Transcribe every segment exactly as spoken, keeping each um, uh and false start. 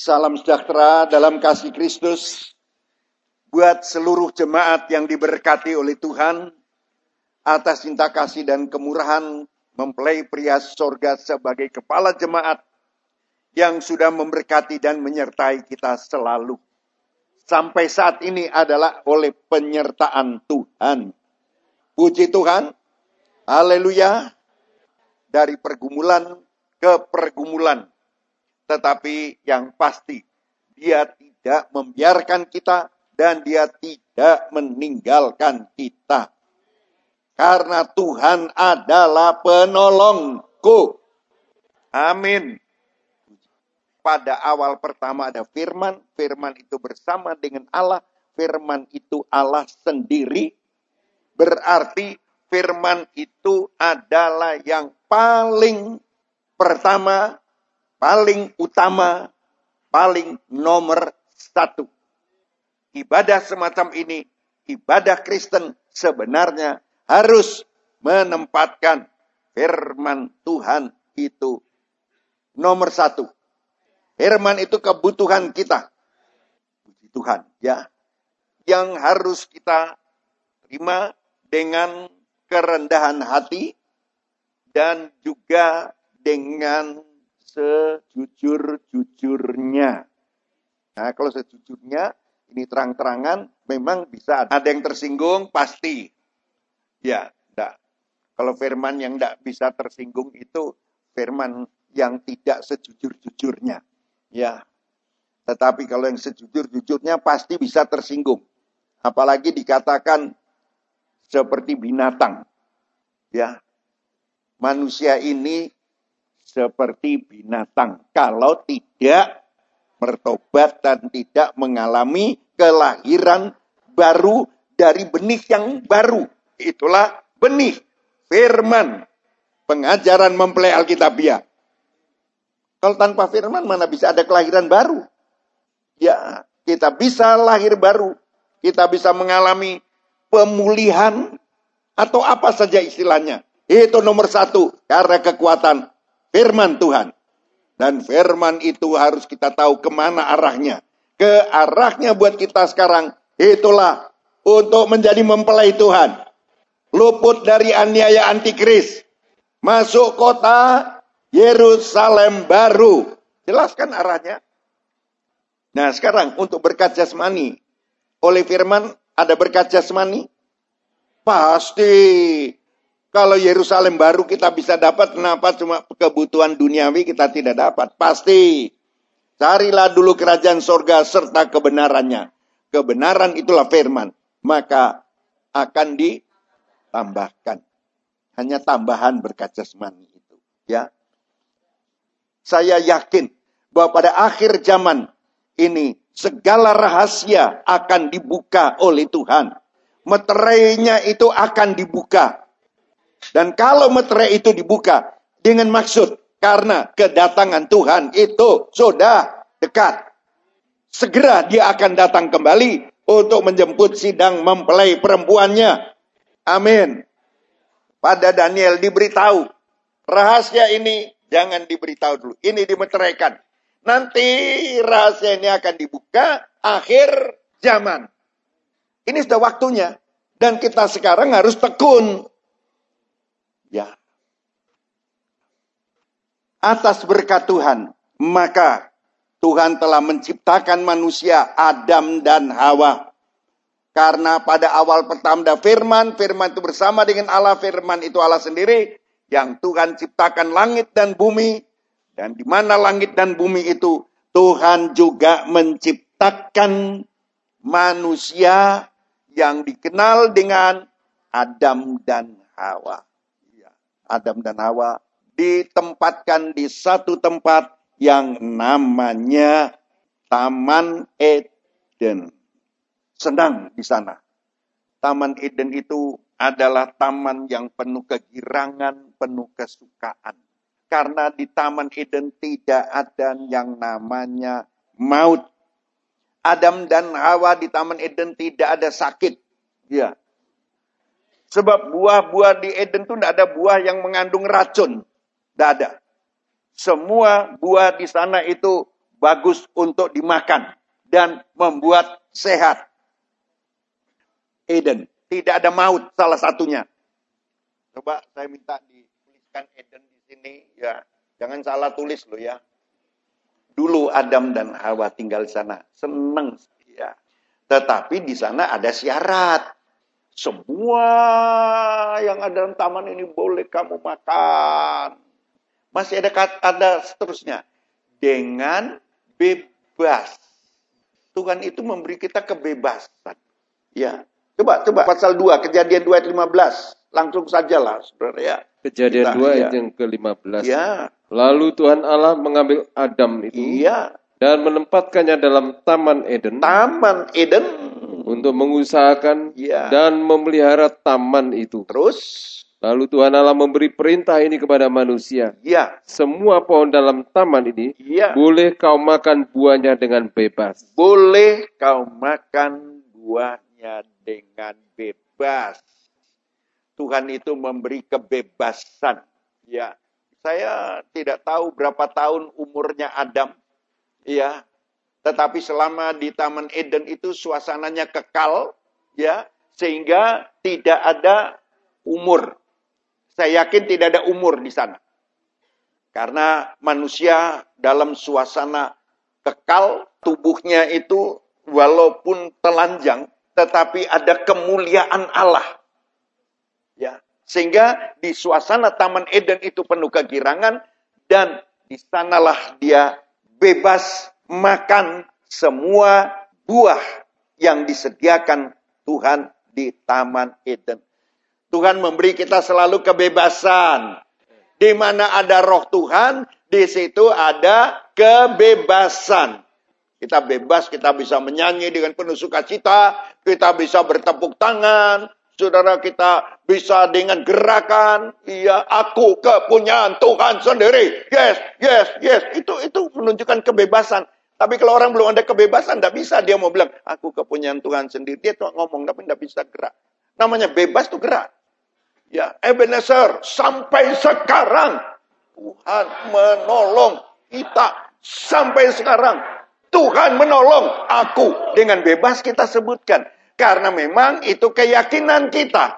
Salam sejahtera dalam kasih Kristus buat seluruh jemaat yang diberkati oleh Tuhan atas cinta kasih dan kemurahan mempelai pria sorga sebagai kepala jemaat yang sudah memberkati dan menyertai kita selalu. Sampai saat ini adalah oleh penyertaan Tuhan. Puji Tuhan, haleluya, dari pergumulan ke pergumulan. Tetapi yang pasti, dia tidak membiarkan kita dan dia tidak meninggalkan kita. Karena Tuhan adalah penolongku. Amin. Pada awal pertama ada firman, firman itu bersama dengan Allah, firman itu Allah sendiri. Berarti firman itu adalah yang paling pertama, paling utama, paling nomor satu. Ibadah semacam ini, ibadah Kristen sebenarnya harus menempatkan firman Tuhan itu nomor satu. Firman itu kebutuhan kita. Puji Tuhan, ya. Yang harus kita terima dengan kerendahan hati dan juga dengan sejujur-jujurnya. Nah, kalau sejujurnya, ini terang-terangan, memang bisa ada yang tersinggung, pasti. Ya, enggak. Kalau firman yang enggak bisa tersinggung itu firman yang tidak sejujur-jujurnya. Ya, tetapi kalau yang sejujur-jujurnya pasti bisa tersinggung. Apalagi dikatakan seperti binatang. Ya, manusia ini seperti binatang kalau tidak bertobat dan tidak mengalami kelahiran baru dari benih yang baru. Itulah benih firman pengajaran mempelai Alkitabiah. Kalau tanpa firman mana bisa ada kelahiran baru? Ya, kita bisa lahir baru. Kita bisa mengalami pemulihan atau apa saja istilahnya. Itu nomor satu karena kekuatan firman Tuhan. Dan firman itu harus kita tahu kemana arahnya. Ke arahnya buat kita sekarang. Itulah untuk menjadi mempelai Tuhan. Luput dari aniaya antikris. Masuk kota Yerusalem baru. Jelaskan arahnya. Nah sekarang untuk berkat jasmani. Oleh firman ada berkat jasmani? Pasti. Kalau Yerusalem baru kita bisa dapat, kenapa cuma kebutuhan duniawi kita tidak dapat? Pasti. Carilah dulu kerajaan sorga serta kebenarannya. Kebenaran itulah firman. Maka akan ditambahkan. Hanya tambahan berkat jasmani itu. Ya. Saya yakin bahwa pada akhir zaman ini segala rahasia akan dibuka oleh Tuhan. Meterainya itu akan dibuka. Dan kalau meterai itu dibuka dengan maksud karena kedatangan Tuhan itu sudah dekat. Segera dia akan datang kembali untuk menjemput sidang mempelai perempuannya. Amin. Pada Daniel diberitahu rahasia ini jangan diberitahu dulu. Ini dimeteraikan. Nanti rahasia ini akan dibuka akhir zaman. Ini sudah waktunya. Dan kita sekarang harus tekun. Ya. Atas berkat Tuhan, maka Tuhan telah menciptakan manusia Adam dan Hawa. Karena pada awal pertama ada firman, firman itu bersama dengan Allah, firman itu Allah sendiri. Yang Tuhan ciptakan langit dan bumi. Dan di mana langit dan bumi itu, Tuhan juga menciptakan manusia yang dikenal dengan Adam dan Hawa. Adam dan Hawa ditempatkan di satu tempat yang namanya Taman Eden. Senang di sana. Taman Eden itu adalah taman yang penuh kegirangan, penuh kesukaan. Karena di Taman Eden tidak ada yang namanya maut. Adam dan Hawa di Taman Eden tidak ada sakit. Ya. Sebab buah-buah di Eden itu tidak ada buah yang mengandung racun. Tidak ada. Semua buah di sana itu bagus untuk dimakan dan membuat sehat. Eden, tidak ada maut salah satunya. Coba saya minta dituliskan Eden di sini, ya. Jangan salah tulis loh ya. Dulu Adam dan Hawa tinggal di sana, senang ya. Tetapi di sana ada syarat. Semua yang ada dalam taman ini boleh kamu makan. Masih ada ada seterusnya. Dengan bebas. Tuhan itu memberi kita kebebasan. Ya. Coba, coba pasal dua, Kejadian dua ayat lima belas. Langsung sajalah, saudara ya. Kejadian kita, dua ya. ayat yang ke lima belas. Ya. Lalu Tuhan Allah mengambil Adam itu. Iya. Dan menempatkannya dalam Taman Eden. Taman Eden. Untuk mengusahakan ya. dan memelihara taman itu. Terus. Lalu Tuhan Allah memberi perintah ini kepada manusia. Ya. Semua pohon dalam taman ini ya. boleh kau makan buahnya dengan bebas. Boleh kau makan buahnya dengan bebas. Tuhan itu memberi kebebasan. Ya. Saya tidak tahu berapa tahun umurnya Adam. Ya. Tetapi selama di Taman Eden itu suasananya kekal. Ya. Sehingga tidak ada umur. Saya yakin tidak ada umur di sana. Karena manusia dalam suasana kekal, tubuhnya itu walaupun telanjang, tetapi ada kemuliaan Allah. Ya, sehingga di suasana Taman Eden itu penuh kegirangan, dan di sanalah dia bebas makan semua buah yang disediakan Tuhan di Taman Eden. Tuhan memberi kita selalu kebebasan. Di mana ada roh Tuhan, di situ ada kebebasan. Kita bebas, kita bisa menyanyi dengan penuh sukacita, kita bisa bertepuk tangan, saudara kita bisa dengan gerakan, iya, aku kepunyaan Tuhan sendiri. Yes, yes, yes. Itu itu menunjukkan kebebasan. Tapi kalau orang belum ada kebebasan, tidak bisa dia mau bilang, aku kepunyaan Tuhan sendiri. Dia tuh ngomong, tapi tidak bisa gerak. Namanya bebas tuh gerak. Ya, Ebenezer, sampai sekarang Tuhan menolong kita. Sampai sekarang Tuhan menolong aku. Dengan bebas kita sebutkan. Karena memang itu keyakinan kita.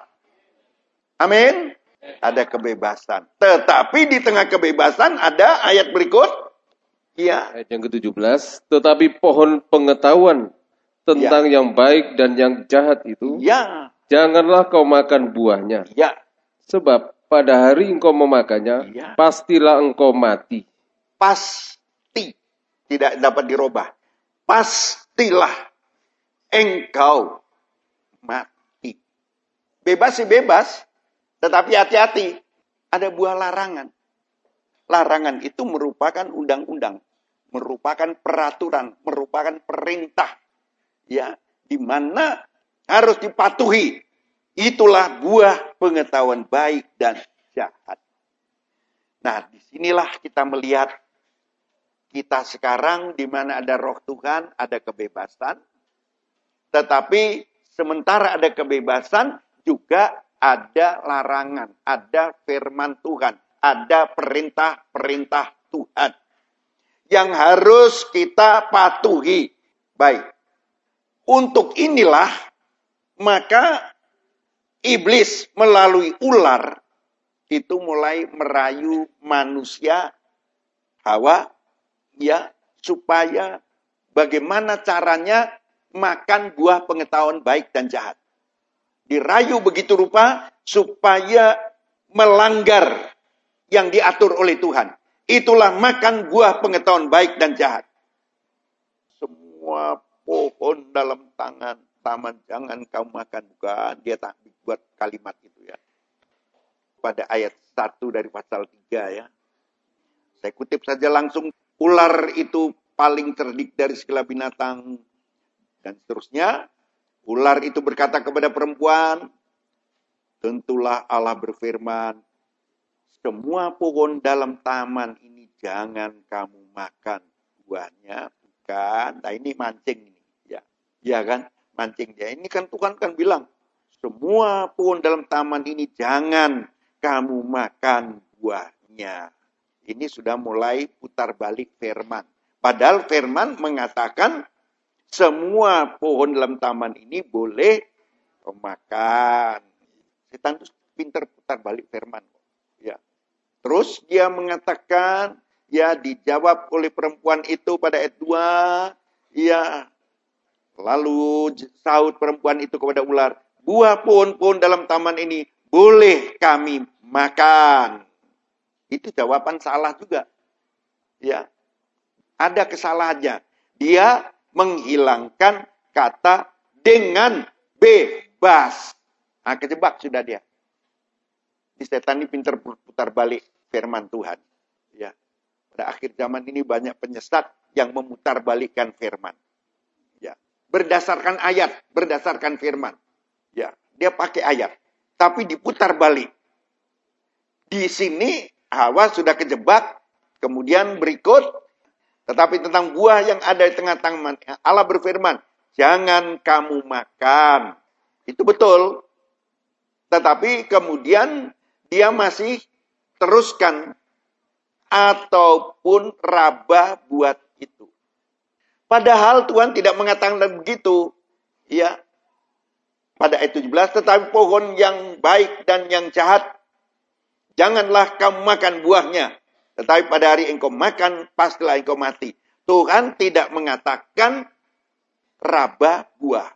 Amin. Ada kebebasan. Tetapi di tengah kebebasan ada ayat berikut. Ya. Ayat yang ke tujuh belas. Tetapi pohon pengetahuan tentang ya. yang baik dan yang jahat itu. Ya. Janganlah kau makan buahnya. Ya. Sebab pada hari engkau memakannya, ya. pastilah engkau mati. Pasti. Tidak dapat dirubah. Pastilah engkau mati. Bebas sih bebas. Tetapi hati-hati. Ada buah larangan. Larangan itu merupakan undang-undang. Merupakan peraturan. Merupakan perintah. Ya, di mana harus dipatuhi. Itulah buah pengetahuan baik dan jahat. Nah, disinilah kita melihat kita sekarang di mana ada roh Tuhan, ada kebebasan. Tetapi sementara ada kebebasan, juga ada larangan, ada firman Tuhan, ada perintah-perintah Tuhan. Yang harus kita patuhi. Baik. Untuk inilah, maka iblis melalui ular itu mulai merayu manusia Hawa, ya, supaya bagaimana caranya makan buah pengetahuan baik dan jahat. Dirayu begitu rupa supaya melanggar yang diatur oleh Tuhan. Itulah makan buah pengetahuan baik dan jahat. Semua pohon dalam tangan taman jangan kau makan. Bukan, dia tak buat kalimat itu ya. Pada ayat satu dari pasal tiga ya. Saya kutip saja langsung. Ular itu paling cerdik dari segala binatang. Dan seterusnya. Ular itu berkata kepada perempuan. Tentulah Allah berfirman. Semua pohon dalam taman ini jangan kamu makan buahnya. Bukan. Nah ini mancing ini. Ya, ya kan? Mancing dia. Ini kan Tuhan kan bilang. Semua pohon dalam taman ini jangan kamu makan buahnya. Ini sudah mulai putar balik firman. Padahal firman mengatakan semua pohon dalam taman ini boleh makan. Setan itu pintar putar balik firman. Ya. Terus dia mengatakan, ya dijawab oleh perempuan itu pada ayat dua, ya lalu sahut perempuan itu kepada ular, buah pohon-pohon dalam taman ini boleh kami makan. Itu jawaban salah juga. Ya. Ada kesalahannya. Dia menghilangkan kata dengan bebas. Nah, kejebak sudah dia. Di setan ini pintar putar balik firman Tuhan. Ya. Pada akhir zaman ini banyak penyesat yang memutar balikkan firman. Ya. Berdasarkan ayat, berdasarkan firman. Ya, dia pakai ayat, tapi diputar balik. Di sini Hawa sudah kejebak, kemudian berikut, tetapi tentang buah yang ada di tengah taman, Allah berfirman, jangan kamu makan. Itu betul. Tetapi kemudian dia masih teruskan, ataupun raba buat itu. Padahal Tuhan tidak mengatakan begitu. Ya. Pada ayat tujuh belas, tetapi pohon yang baik dan yang jahat, janganlah kamu makan buahnya. Tetapi pada hari engkau makan, pastilah engkau mati. Tuhan tidak mengatakan raba buah.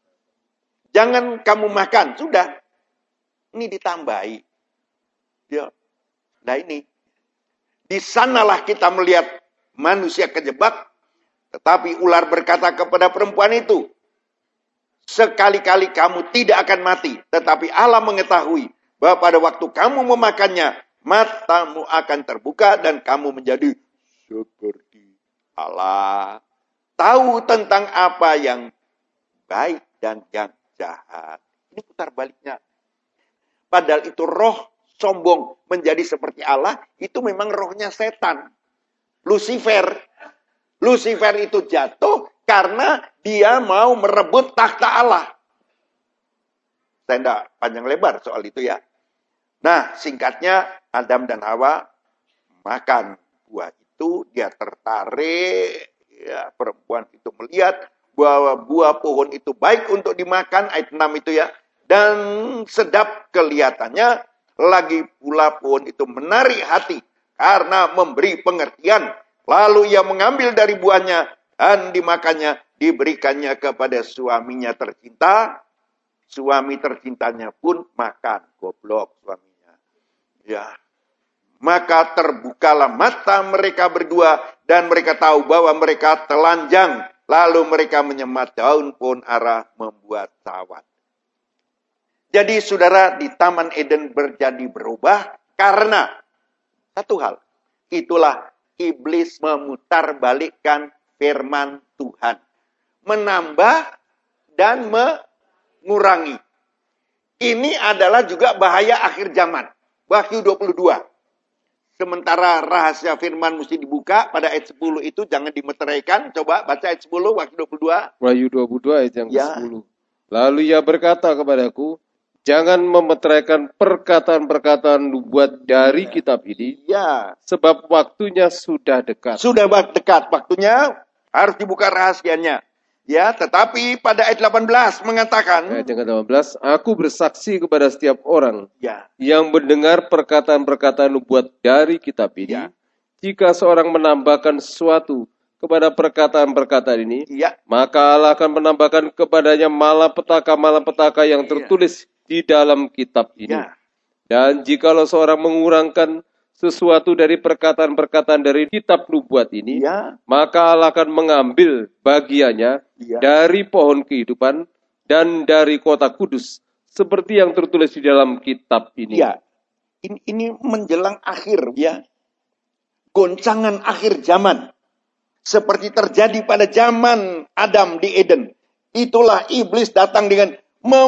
Jangan kamu makan. Sudah. Ini ditambahi. Ya. Nah ini. Di sanalah kita melihat manusia kejebak. Tetapi ular berkata kepada perempuan itu, sekali-kali kamu tidak akan mati. Tetapi Allah mengetahui bahwa pada waktu kamu memakannya, matamu akan terbuka dan kamu menjadi seperti Allah. Tahu tentang apa yang baik dan yang jahat. Ini putar baliknya. Padahal itu roh sombong menjadi seperti Allah, itu memang rohnya setan. Lucifer. Lucifer itu jatuh karena dia mau merebut takhta Allah. Saya tidak panjang lebar soal itu ya. Nah, singkatnya Adam dan Hawa makan buah itu, dia tertarik, ya, perempuan itu melihat bahwa buah pohon itu baik untuk dimakan, ayat enam itu ya, dan sedap kelihatannya, lagi pula pohon itu menarik hati karena memberi pengertian, lalu ia mengambil dari buahnya dan dimakannya, diberikannya kepada suaminya tercinta, suami tercintanya pun makan, goblok suami. Ya, maka terbukalah mata mereka berdua dan mereka tahu bahwa mereka telanjang. Lalu mereka menyemat daun pohon ara membuat sawat. Jadi saudara, di Taman Eden berjadi berubah karena satu hal. Itulah iblis memutarbalikkan firman Tuhan. Menambah dan mengurangi. Ini adalah juga bahaya akhir zaman. Wahyu dua puluh dua. Sementara rahasia firman mesti dibuka pada ayat sepuluh itu jangan dimeteraikan. Coba baca ayat sepuluh Wahyu dua puluh dua. Wahyu dua puluh dua ayat yang ya. ke sepuluh. Lalu ia berkata kepadaku, jangan memeteraikan perkataan-perkataan nubuat dari kitab ini. Ya. Sebab waktunya sudah dekat. Sudah dekat waktunya, harus dibuka rahasianya. Ya, tetapi pada ayat delapan belas mengatakan, ayat yang delapan belas, aku bersaksi kepada setiap orang ya. yang mendengar perkataan-perkataan nubuat dari kitab ini, ya. Jika seorang menambahkan sesuatu kepada perkataan-perkataan ini, ya. maka Allah akan menambahkan kepadanya malapetaka-malapetaka yang tertulis ya. di dalam kitab ini. Ya. Dan jikalau seorang mengurangkan sesuatu dari perkataan-perkataan dari kitab nubuat ini, ya. maka Allah akan mengambil bagiannya ya. dari pohon kehidupan dan dari kota kudus, seperti yang tertulis di dalam kitab ini. Ya. Ini, ini menjelang akhir, ya. Goncangan akhir zaman. Seperti terjadi pada zaman Adam di Eden. Itulah iblis datang dengan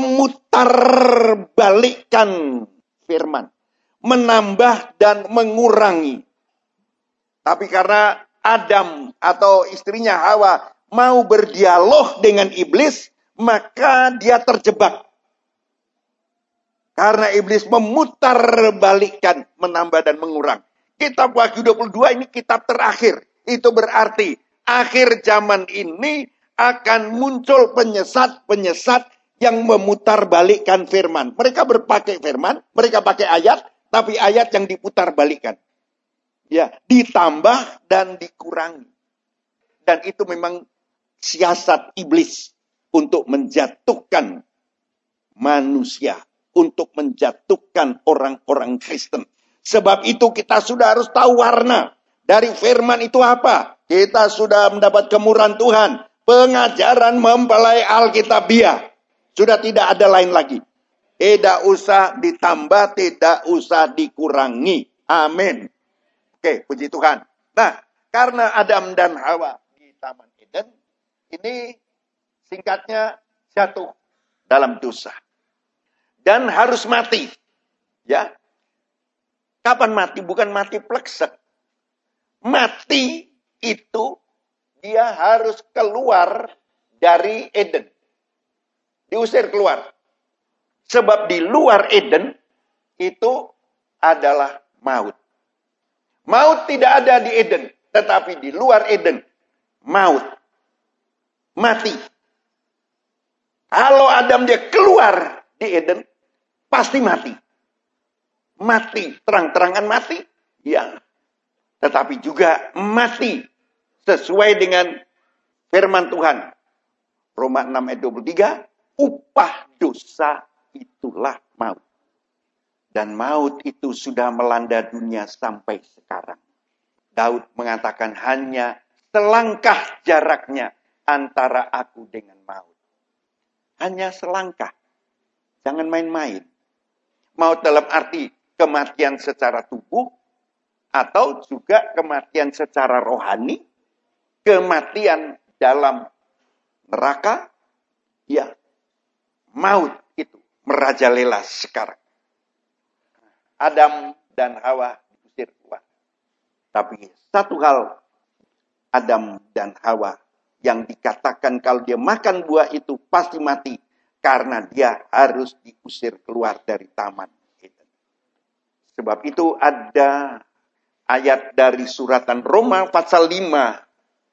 memutarbalikkan firman. Menambah dan mengurangi. Tapi karena Adam atau istrinya Hawa mau berdialog dengan iblis, maka dia terjebak. Karena iblis memutarbalikkan, menambah dan mengurang. Kitab Wahyu dua puluh dua ini kitab terakhir. Itu berarti akhir zaman ini akan muncul penyesat-penyesat yang memutarbalikkan firman. Mereka berpakai firman, mereka pakai ayat, tapi ayat yang diputarbalikkan. Ya, ditambah dan dikurangi. Dan itu memang siasat iblis untuk menjatuhkan manusia, untuk menjatuhkan orang-orang Kristen. Sebab itu kita sudah harus tahu warna dari firman itu apa. Kita sudah mendapat kemurahan Tuhan. Pengajaran mempelai Alkitabiah. Sudah tidak ada lain lagi. Tidak usah ditambah, tidak usah dikurangi. Amin. Oke, puji Tuhan. Nah, karena Adam dan Hawa di Taman Eden, ini singkatnya jatuh dalam dosa. Dan harus mati. Ya. Kapan mati? Bukan mati pleksek. Mati itu dia harus keluar dari Eden. Diusir keluar. Sebab di luar Eden itu adalah maut. Maut tidak ada di Eden. Tetapi di luar Eden, maut. Mati. Kalau Adam dia keluar di Eden, pasti mati. Mati. Terang-terangan mati. Ya. Tetapi juga mati. Sesuai dengan firman Tuhan. Roma enam ayat dua puluh tiga. Upah dosa itulah maut. Dan maut itu sudah melanda dunia sampai sekarang. Daud mengatakan hanya selangkah jaraknya antara aku dengan maut. Hanya selangkah. Jangan main-main. Maut dalam arti kematian secara tubuh. Atau juga kematian secara rohani. Kematian dalam neraka. Ya. Maut itu merajalela sekarang. Adam dan Hawa diusir keluar. Tapi satu hal Adam dan Hawa yang dikatakan kalau dia makan buah itu pasti mati. Karena dia harus diusir keluar dari taman Eden. Sebab itu ada ayat dari suratan Roma pasal lima.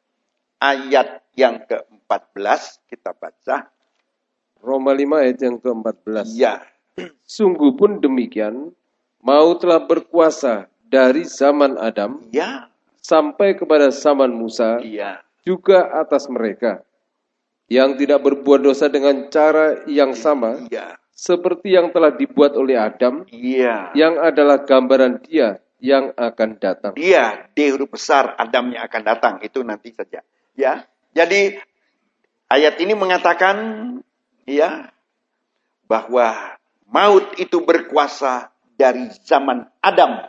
Ayat yang keempat belas kita baca. Roma lima ayat yang keempat belas. Ya. Sungguh pun demikian, maut telah berkuasa dari zaman Adam ya. sampai kepada zaman Musa, ya. juga atas mereka yang tidak berbuat dosa dengan cara yang sama, ya. seperti yang telah dibuat oleh Adam, ya. yang adalah gambaran Dia yang akan datang. Dia, D huruf besar, Adam yang akan datang, itu nanti saja. Ya, jadi ayat ini mengatakan, ya, bahwa maut itu berkuasa dari zaman Adam.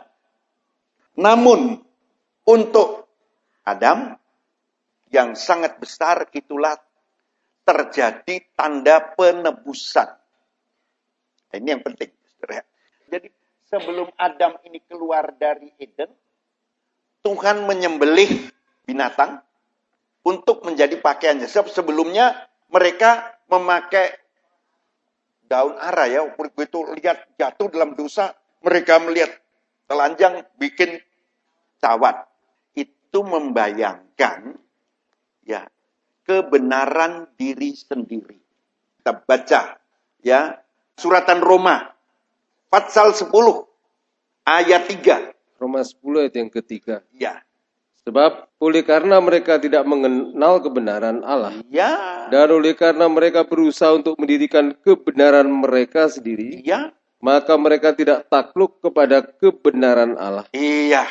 Namun untuk Adam yang sangat besar itulah terjadi tanda penebusan. Ini yang penting. Jadi sebelum Adam ini keluar dari Eden, Tuhan menyembelih binatang untuk menjadi pakaiannya. Sebelumnya mereka memakai daun ara ya. Begitu lihat jatuh dalam dosa, mereka melihat telanjang bikin cawat. Itu membayangkan ya kebenaran diri sendiri. Kita baca ya suratan Roma pasal sepuluh ayat tiga. Roma sepuluh ayat yang ketiga. Ya. Sebab oleh karena mereka tidak mengenal kebenaran Allah. Ya. Dan oleh karena mereka berusaha untuk mendirikan kebenaran mereka sendiri. Ya. Maka mereka tidak takluk kepada kebenaran Allah. Iya.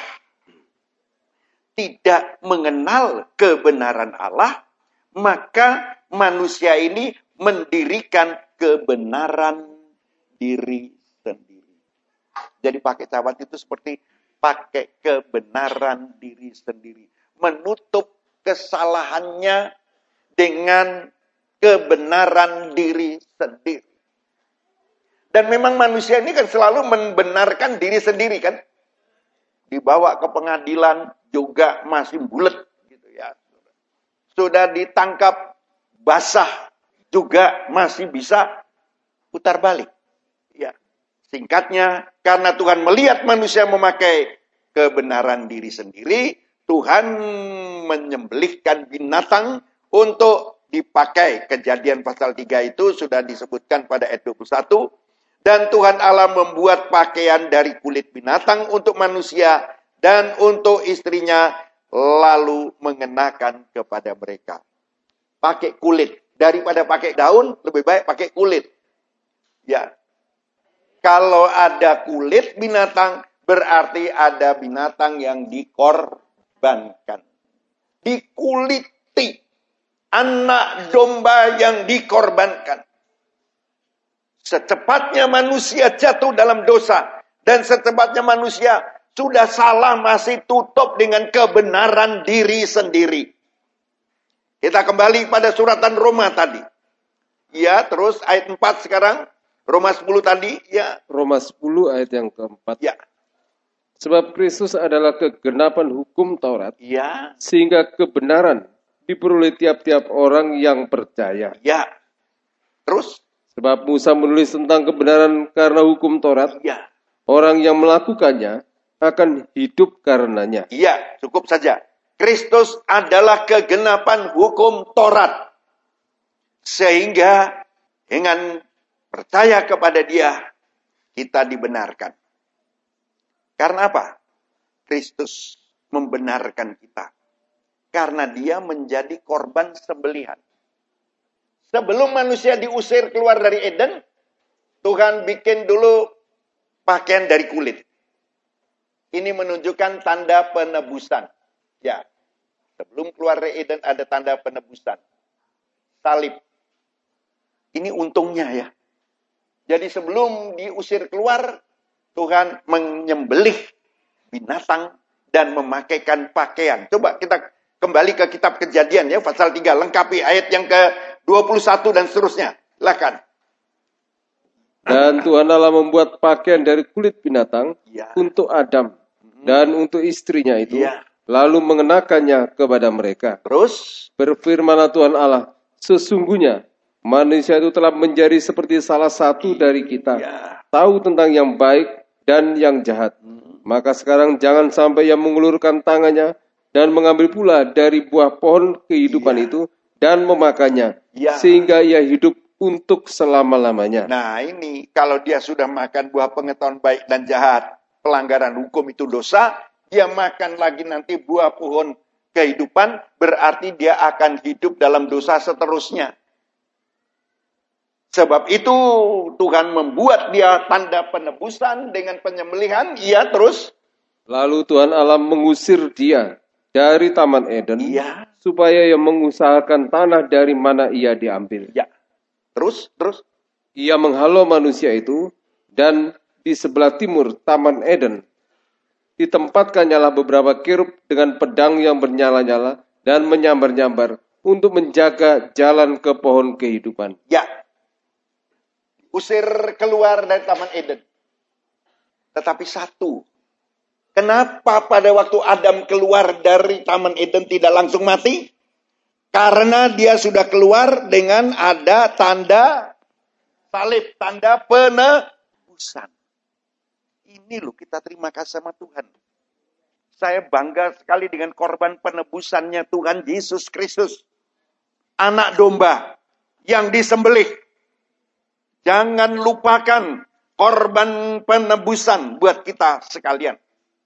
Tidak mengenal kebenaran Allah. Maka manusia ini mendirikan kebenaran diri sendiri. Jadi pakai cawat itu seperti pakai kebenaran diri sendiri. Menutup kesalahannya dengan kebenaran diri sendiri. Dan memang manusia ini kan selalu membenarkan diri sendiri kan. Dibawa ke pengadilan juga masih bulet. Gitu ya. Sudah ditangkap basah juga masih bisa putar balik. Ya. Singkatnya, karena Tuhan melihat manusia memakai kebenaran diri sendiri, Tuhan menyembelihkan binatang untuk dipakai. Kejadian pasal tiga itu sudah disebutkan pada ayat dua puluh satu. Dan Tuhan Allah membuat pakaian dari kulit binatang untuk manusia dan untuk istrinya, lalu mengenakan kepada mereka. Pakai kulit. Daripada pakai daun, lebih baik pakai kulit. Ya. Kalau ada kulit binatang, berarti ada binatang yang dikorbankan. Dikuliti. Anak domba yang dikorbankan. Secepatnya manusia jatuh dalam dosa. Dan secepatnya manusia sudah salah masih tutup dengan kebenaran diri sendiri. Kita kembali pada suratan Roma tadi. Ya, terus ayat empat sekarang. Roma sepuluh tadi. Ya. Roma sepuluh ayat yang keempat. Ya. Sebab Kristus adalah kegenapan hukum Taurat. Ya. Sehingga kebenaran diperoleh tiap-tiap orang yang percaya. Ya. Terus? Sebab Musa menulis tentang kebenaran karena hukum Taurat. Ya. Orang yang melakukannya akan hidup karenanya. Iya, cukup saja. Kristus adalah kegenapan hukum Taurat. Sehingga dengan percaya kepada Dia, kita dibenarkan. Karena apa? Kristus membenarkan kita. Karena Dia menjadi korban sembelihan. Sebelum manusia diusir keluar dari Eden, Tuhan bikin dulu pakaian dari kulit. Ini menunjukkan tanda penebusan. Ya, sebelum keluar dari Eden ada tanda penebusan. Salib. Ini untungnya ya. Jadi sebelum diusir keluar, Tuhan menyembelih binatang dan memakaikan pakaian. Coba kita kembali ke kitab Kejadian ya, pasal tiga. Lengkapi ayat yang ke dua puluh satu dan seterusnya. Silakan. Dan Tuhan Allah membuat pakaian dari kulit binatang ya. Untuk Adam dan untuk istrinya itu. Ya. Lalu mengenakannya kepada mereka. Terus? Berfirmanlah Tuhan Allah, sesungguhnya manusia itu telah menjadi seperti salah satu dari kita. Ya. Tahu tentang yang baik dan yang jahat. Hmm. Maka sekarang jangan sampai ia mengulurkan tangannya dan mengambil pula dari buah pohon kehidupan ya. Itu dan memakannya. Ya. Sehingga ia hidup untuk selama-lamanya. Nah ini, kalau dia sudah makan buah pengetahuan baik dan jahat, pelanggaran hukum itu dosa, dia makan lagi nanti buah pohon kehidupan, berarti dia akan hidup dalam dosa seterusnya. Sebab itu Tuhan membuat dia tanda penebusan dengan penyembelihan, ia terus. Lalu Tuhan Allah mengusir dia dari Taman Eden, iya. Supaya ia mengusahakan tanah dari mana ia diambil. Ya. Terus, terus. Ia menghalau manusia itu, dan di sebelah timur Taman Eden ditempatkan nyala beberapa kerub dengan pedang yang bernyala-nyala dan menyambar-nyambar untuk menjaga jalan ke pohon kehidupan. Ya. Usir keluar dari Taman Eden. Tetapi satu. Kenapa pada waktu Adam keluar dari Taman Eden tidak langsung mati? Karena dia sudah keluar dengan ada tanda salib, tanda penebusan. Ini loh kita terima kasih sama Tuhan. Saya bangga sekali dengan korban penebusannya Tuhan Yesus Kristus. Anak domba yang disembelih. Jangan lupakan korban penebusan buat kita sekalian.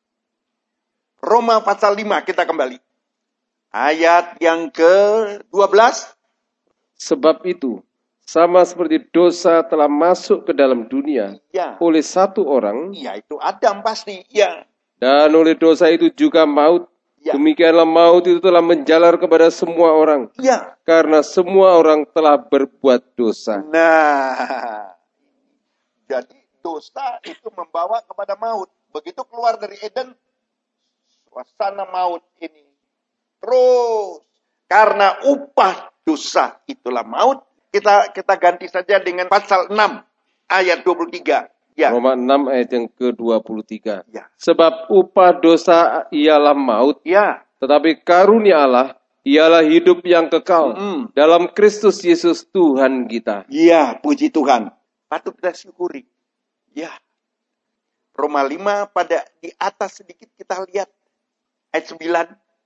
Roma pasal lima kita kembali. Ayat yang ke dua belas. Sebab itu, sama seperti dosa telah masuk ke dalam dunia ya. Oleh satu orang. Ya, itu Adam pasti. Ya. Dan oleh dosa itu juga maut. Ya. Demikianlah maut itu telah menjalar kepada semua orang. Ya. Karena semua orang telah berbuat dosa. Nah, jadi dosa itu membawa kepada maut. Begitu keluar dari Eden, suasana maut ini. Terus, karena upah dosa itulah maut, kita kita ganti saja dengan pasal enam ayat dua puluh tiga. Ya. Roma enam ayat yang ke dua puluh tiga. Ya. Sebab upah dosa ialah maut, ya. Tetapi karunia Allah ialah hidup yang kekal mm-hmm. dalam Kristus Yesus Tuhan kita. Iya, puji Tuhan. Patut kita syukuri. Ya. Roma lima pada di atas sedikit kita lihat ayat sembilan.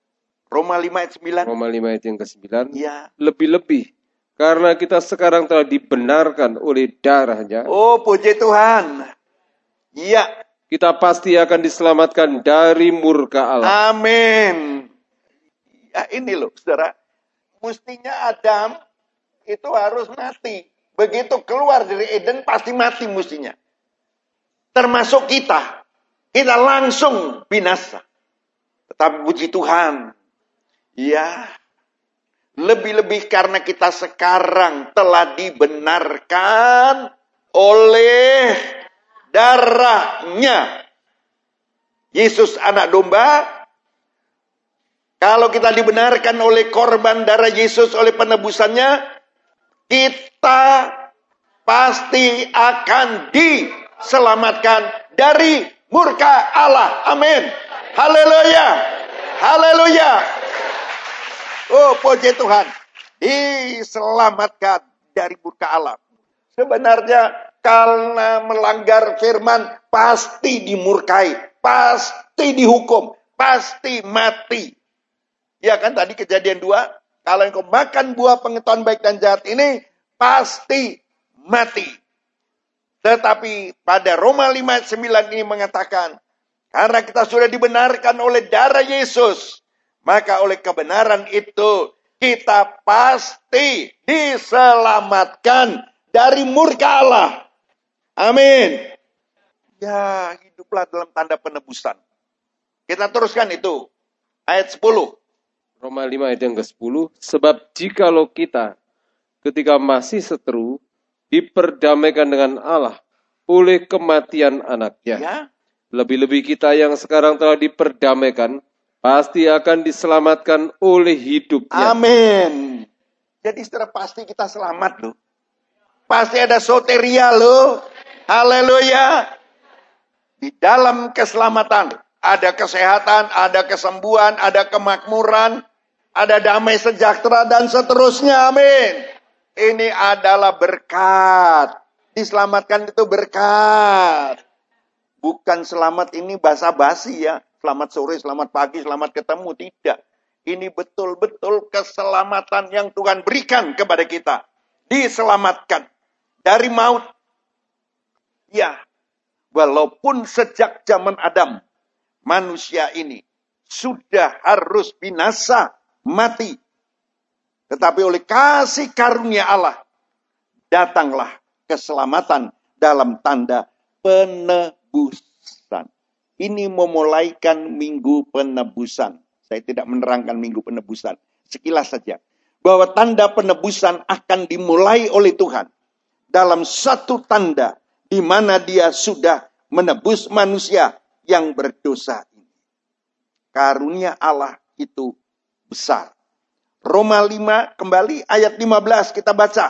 Roma lima ayat sembilan. Roma lima ayat yang kesembilan. Ya. Lebih-lebih karena kita sekarang telah dibenarkan oleh darahnya. Oh, puji Tuhan. Iya. Kita pasti akan diselamatkan dari murka Allah. Amin. Ya ini loh, saudara. Mestinya Adam itu harus mati. Begitu keluar dari Eden pasti mati mestinya. Termasuk kita. Kita langsung binasa. Tetapi puji Tuhan. Ya, lebih-lebih karena kita sekarang telah dibenarkan oleh darahnya. Yesus anak domba. Kalau kita dibenarkan oleh korban darah Yesus, oleh penebusannya, kita pasti akan diselamatkan dari murka Allah. Amin. Haleluya. Haleluya. Oh, puji Tuhan. Diselamatkan dari murka Allah. Sebenarnya karena melanggar firman pasti dimurkai, pasti dihukum, pasti mati. Ya kan tadi Kejadian dua, kalau engkau makan buah pengetahuan baik dan jahat ini pasti mati. Tetapi pada Roma lima ayat sembilan ini mengatakan, karena kita sudah dibenarkan oleh darah Yesus, maka oleh kebenaran itu kita pasti diselamatkan dari murka Allah. Amin. Ya, hiduplah dalam tanda penebusan. Kita teruskan itu. Ayat sepuluh. Roma lima ayat yang ke sepuluh. Sebab jikalau kita ketika masih seteru diperdamaikan dengan Allah oleh kematian anaknya. Ya. Lebih-lebih kita yang sekarang telah diperdamaikan pasti akan diselamatkan oleh hidupnya. Amin. Jadi setelah pasti kita selamat loh. Pasti ada soteria loh. Haleluya. Di dalam keselamatan ada kesehatan, ada kesembuhan, ada kemakmuran, ada damai sejahtera dan seterusnya. Amin. Ini adalah berkat. Diselamatkan itu berkat. Bukan selamat ini basa-basi ya. Selamat sore, selamat pagi, selamat ketemu. Tidak. Ini betul-betul keselamatan yang Tuhan berikan kepada kita. Diselamatkan dari maut. Ya, walaupun sejak zaman Adam, manusia ini sudah harus binasa, mati. Tetapi oleh kasih karunia Allah, datanglah keselamatan dalam tanda penebusan. Ini memulaikan minggu penebusan. Saya tidak menerangkan minggu penebusan. Sekilas saja. Bahwa tanda penebusan akan dimulai oleh Tuhan. Dalam satu tanda di mana dia sudah menebus manusia yang berdosa ini. Karunia Allah itu besar. Roma lima kembali ayat lima belas kita baca.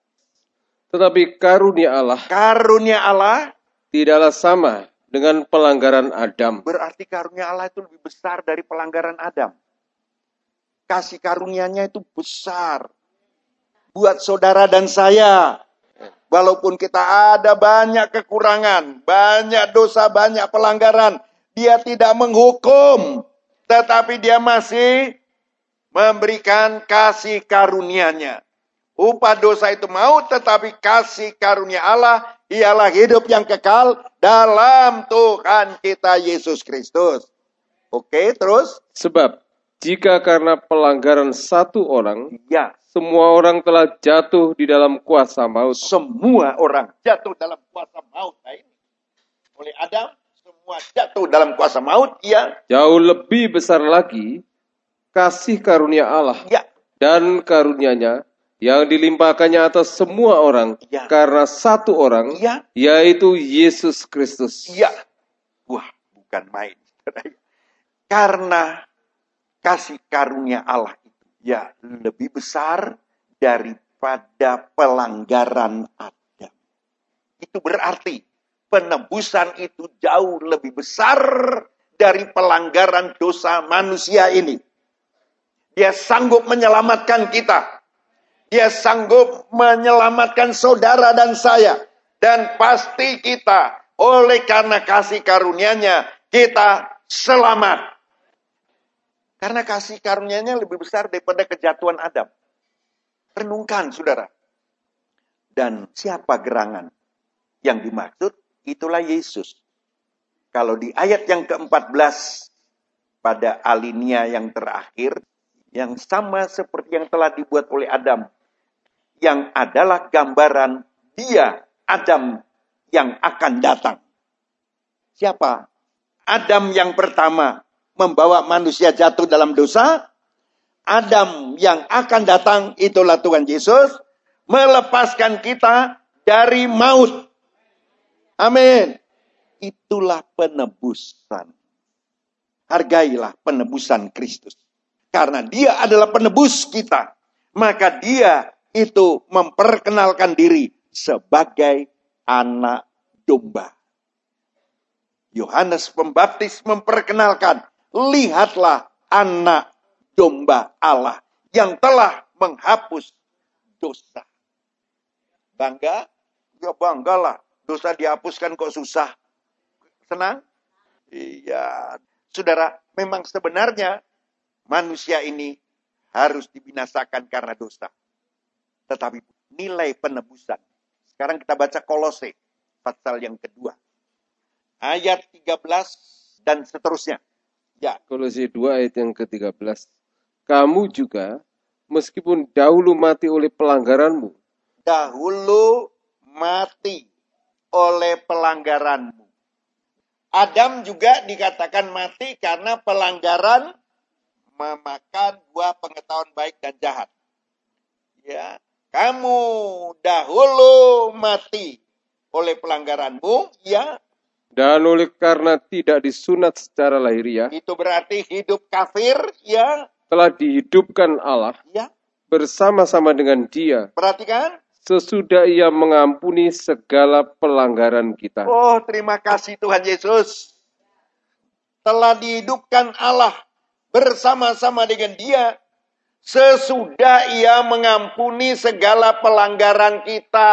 Tetapi karunia Allah. Karunia Allah. Tidaklah sama dengan pelanggaran Adam. Berarti karunia Allah itu lebih besar dari pelanggaran Adam. Kasih karunia-Nya itu besar. Buat saudara dan saya. Walaupun kita ada banyak kekurangan, banyak dosa, banyak pelanggaran. Dia tidak menghukum. Tetapi dia masih memberikan kasih karunia-Nya. Upah dosa itu maut, tetapi kasih karunia Allah ialah hidup yang kekal dalam Tuhan kita Yesus Kristus. Oke, terus? Sebab jika karena pelanggaran satu orang, ya, semua orang telah jatuh di dalam kuasa maut. Semua orang jatuh dalam kuasa maut. Nah, ini. Oleh Adam, semua jatuh dalam kuasa maut. Ya. Jauh lebih besar lagi kasih karunia Allah ya. dan karunia-Nya yang dilimpahkannya atas semua orang ya. karena satu orang, ya. yaitu Yesus Kristus. Ya. Wah, bukan main. Karena kasih karunia Allah itu ya lebih besar daripada pelanggaran Adam. Itu berarti penebusan itu jauh lebih besar dari pelanggaran dosa manusia ini. Dia sanggup menyelamatkan kita. Dia sanggup menyelamatkan saudara dan saya. Dan pasti kita, oleh karena kasih karunia-Nya, kita selamat. Karena kasih karunia-Nya lebih besar daripada kejatuhan Adam. Renungkan, saudara. Dan siapa gerangan yang dimaksud? Itulah Yesus. Kalau di ayat yang keempat belas, pada alinea yang terakhir, yang sama seperti yang telah dibuat oleh Adam, yang adalah gambaran dia, Adam, yang akan datang. Siapa? Adam yang pertama membawa manusia jatuh dalam dosa. Adam yang akan datang, itulah Tuhan Yesus, melepaskan kita dari maut. Amin. Itulah penebusan. Hargailah penebusan Kristus. Karena dia adalah penebus kita. Maka dia itu memperkenalkan diri sebagai anak domba. Yohanes Pembaptis memperkenalkan, lihatlah anak domba Allah yang telah menghapus dosa. Bangga? Ya banggalah. Dosa dihapuskan kok susah. Senang? Iya. Saudara, memang sebenarnya manusia ini harus dibinasakan karena dosa. Tetapi nilai penebusan. Sekarang kita baca Kolose, pasal yang kedua. Ayat tiga belas dan seterusnya. Ya. Kolose dua ayat yang ke tiga belas. Kamu juga, meskipun dahulu mati oleh pelanggaranmu. Dahulu mati oleh pelanggaranmu. Adam juga dikatakan mati karena pelanggaran memakan buah pengetahuan baik dan jahat. Ya, kamu dahulu mati oleh pelanggaranmu, ya. Dan oleh karena tidak disunat secara lahiriah. Itu berarti hidup kafir, ya. Telah dihidupkan Allah. Ya. Bersama-sama dengan Dia. Perhatikan. Sesudah Ia mengampuni segala pelanggaran kita. Oh, terima kasih Tuhan Yesus. Telah dihidupkan Allah bersama-sama dengan Dia. Sesudah Ia mengampuni segala pelanggaran kita.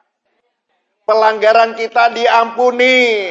Pelanggaran kita diampuni.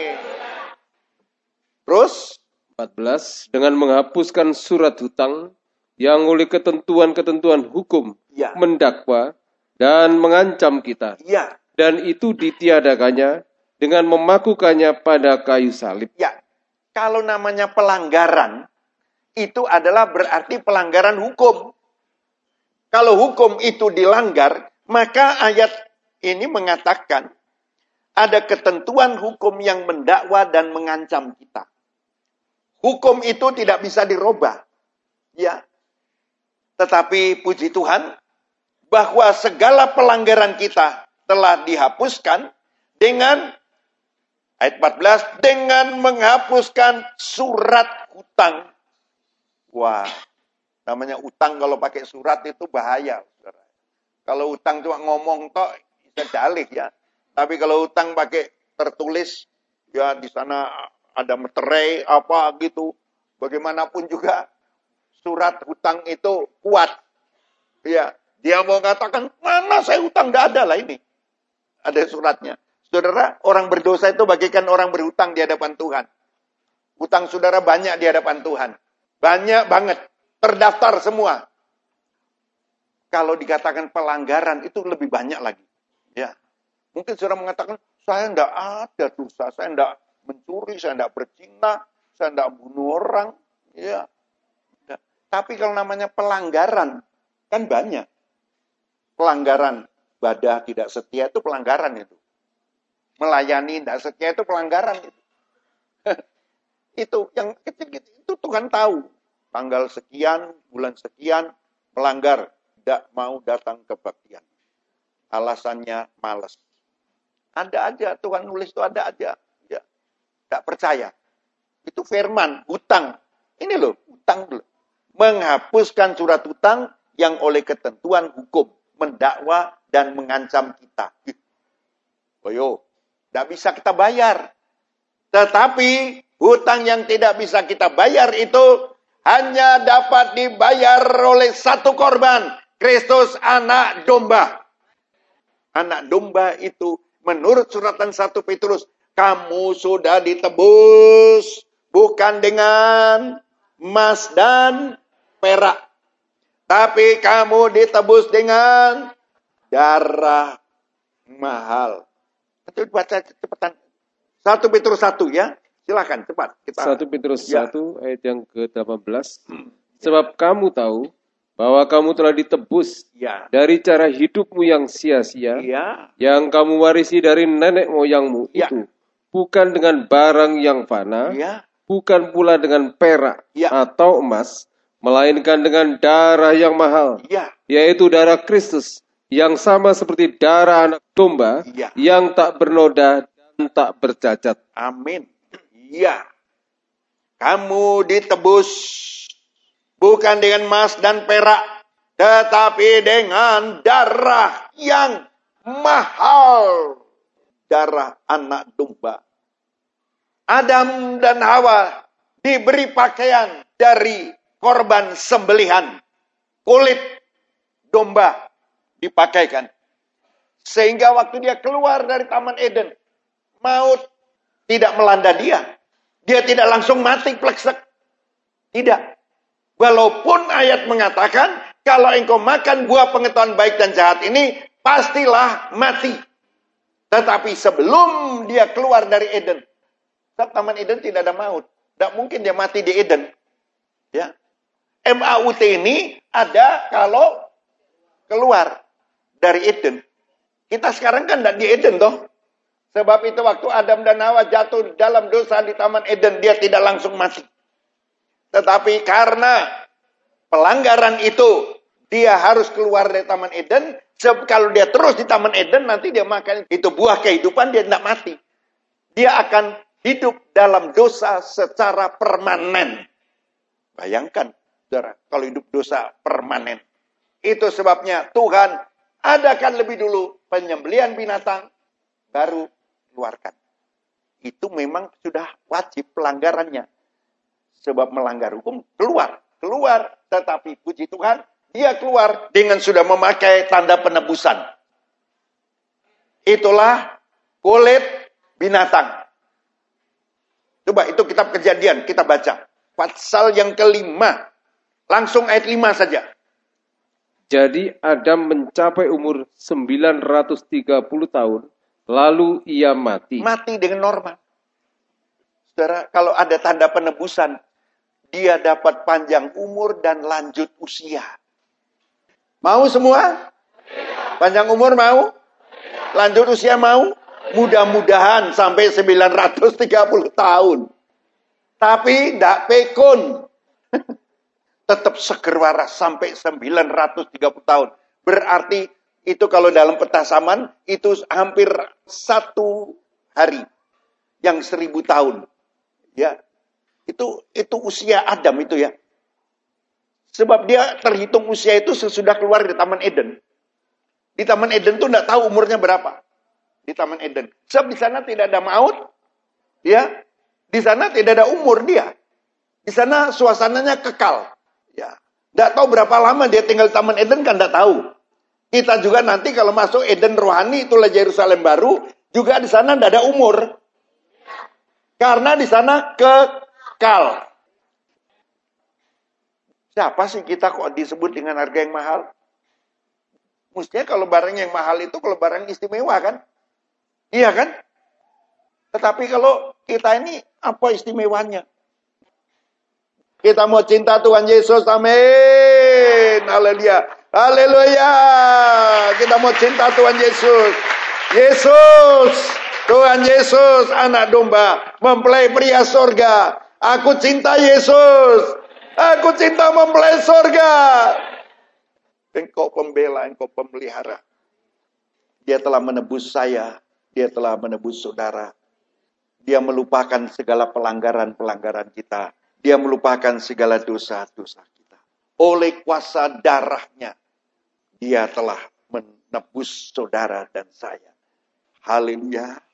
Terus? empat belas. Dengan menghapuskan surat hutang yang oleh ketentuan-ketentuan hukum ya. mendakwa dan mengancam kita. Ya. Dan itu ditiadakannya dengan memakukannya pada kayu salib. Ya. Kalau namanya pelanggaran, itu adalah berarti pelanggaran hukum. Kalau hukum itu dilanggar, maka ayat ini mengatakan ada ketentuan hukum yang mendakwa dan mengancam kita. Hukum itu tidak bisa dirubah. Ya. Tetapi puji Tuhan, bahwa segala pelanggaran kita telah dihapuskan dengan, ayat empat belas, dengan menghapuskan surat hutang. Wah, namanya utang kalau pakai surat itu bahaya. Saudara. Kalau utang cuma ngomong tok, bisa dalih ya. Tapi kalau utang pakai tertulis, ya di sana ada meterai apa gitu. Bagaimanapun juga surat hutang itu kuat. Ya. Dia mau katakan, mana saya hutang? Tidak ada lah ini. Ada suratnya. Saudara, orang berdosa itu bagaikan orang berhutang di hadapan Tuhan. Hutang saudara banyak di hadapan Tuhan. Banyak banget. Terdaftar semua. Kalau dikatakan pelanggaran, itu lebih banyak lagi. Ya. Mungkin saudara mengatakan, saya tidak ada dosa. Saya tidak mencuri, saya tidak berzina, saya tidak bunuh orang. Ya. Tapi kalau namanya pelanggaran, kan banyak. Pelanggaran ibadah tidak setia itu pelanggaran itu. Melayani tidak setia itu pelanggaran itu. Itu yang kecil-kecil itu Tuhan tahu. Tanggal sekian, bulan sekian, melanggar, tidak mau datang ke kebaktian. Alasannya malas. Ada aja, Tuhan nulis itu ada aja. Ya. Tidak percaya. Itu firman, hutang. Ini loh, hutang dulu. Menghapuskan surat hutang yang oleh ketentuan hukum. Mendakwa dan mengancam kita. Oh yo, tidak bisa kita bayar. Tetapi hutang yang tidak bisa kita bayar itu hanya dapat dibayar oleh satu korban. Kristus anak domba. Anak domba itu menurut suratan satu Petrus. Kamu sudah ditebus bukan dengan emas dan perak. Tapi kamu ditebus dengan darah mahal. Itu baca cepetan. satu Petrus satu ya. Silakan cepat. Kita, satu Petrus ya. satu ayat yang ke delapan belas. Sebab kamu tahu bahwa kamu telah ditebus ya. dari cara hidupmu yang sia-sia, ya. yang kamu warisi dari nenek moyangmu ya. itu, bukan dengan barang yang fana, ya. bukan pula dengan perak ya. atau emas, melainkan dengan darah yang mahal, ya. yaitu darah Kristus, yang sama seperti darah anak domba, ya. yang tak bernoda dan tak bercacat. Amin. Iya. Kamu ditebus bukan dengan emas dan perak, tetapi dengan darah yang mahal. Darah anak domba. Adam dan Hawa diberi pakaian dari korban sembelihan. Kulit domba dipakaikan. Sehingga waktu dia keluar dari Taman Eden, maut tidak melanda dia. Dia tidak langsung mati pleksek. Tidak. Walaupun ayat mengatakan, kalau engkau makan buah pengetahuan baik dan jahat ini, pastilah mati. Tetapi sebelum dia keluar dari Eden, Taman Eden tidak ada maut. Tidak mungkin dia mati di Eden. Ya. M A U T ini ada kalau keluar dari Eden. Kita sekarang kan tidak di Eden toh. Sebab itu waktu Adam dan Hawa jatuh dalam dosa di Taman Eden, dia tidak langsung mati. Tetapi karena pelanggaran itu, dia harus keluar dari Taman Eden. Sebab kalau dia terus di Taman Eden, nanti dia makan itu buah kehidupan, dia tidak mati. Dia akan hidup dalam dosa secara permanen. Bayangkan, saudara, kalau hidup dosa permanen. Itu sebabnya Tuhan adakan lebih dulu penyembelihan binatang, baru keluarkan. Itu memang sudah wajib pelanggarannya. Sebab melanggar hukum, keluar. Keluar, tetapi puji Tuhan, dia keluar dengan sudah memakai tanda penebusan. Itulah kulit binatang. Coba itu kitab Kejadian, kita baca. Pasal yang kelima. Langsung ayat lima saja. Jadi Adam mencapai umur sembilan ratus tiga puluh tahun. Lalu ia mati. Mati dengan normal. Saudara, kalau ada tanda penebusan, dia dapat panjang umur dan lanjut usia. Mau semua? Panjang umur mau? Lanjut usia mau? Mudah-mudahan sampai sembilan ratus tiga puluh tahun. Tapi tidak pekun. Tetap seger waras sampai sembilan ratus tiga puluh tahun. Berarti itu kalau dalam petasaman, itu hampir satu hari. Yang seribu tahun. Ya, itu itu usia Adam itu ya. Sebab dia terhitung usia itu sesudah keluar dari Taman Eden. Di Taman Eden tuh tidak tahu umurnya berapa. Di Taman Eden. Sebab di sana tidak ada maut. Ya, di sana tidak ada umur dia. Di sana suasananya kekal. Ya, tidak tahu berapa lama dia tinggal di Taman Eden kan tidak tahu. Kita juga nanti kalau masuk Eden rohani, itulah Yerusalem baru, juga di sana tidak ada umur. Karena di sana kekal. Siapa sih kita kok disebut dengan harga yang mahal? Mestinya kalau barang yang mahal itu kalau barang istimewa kan? Iya kan? Tetapi kalau kita ini apa istimewanya? Kita mau cinta Tuhan Yesus, amin. Haleluya. Haleluya. Kita mau cinta Tuhan Yesus. Yesus. Tuhan Yesus, anak domba. Mempelai pria sorga. Aku cinta Yesus. Aku cinta mempelai sorga. Engkau pembela, engkau pemelihara. Dia telah menebus saya. Dia telah menebus saudara. Dia melupakan segala pelanggaran-pelanggaran kita. Dia melupakan segala dosa-dosa kita. Oleh kuasa darahnya, dia telah menebus saudara dan saya. Haleluya.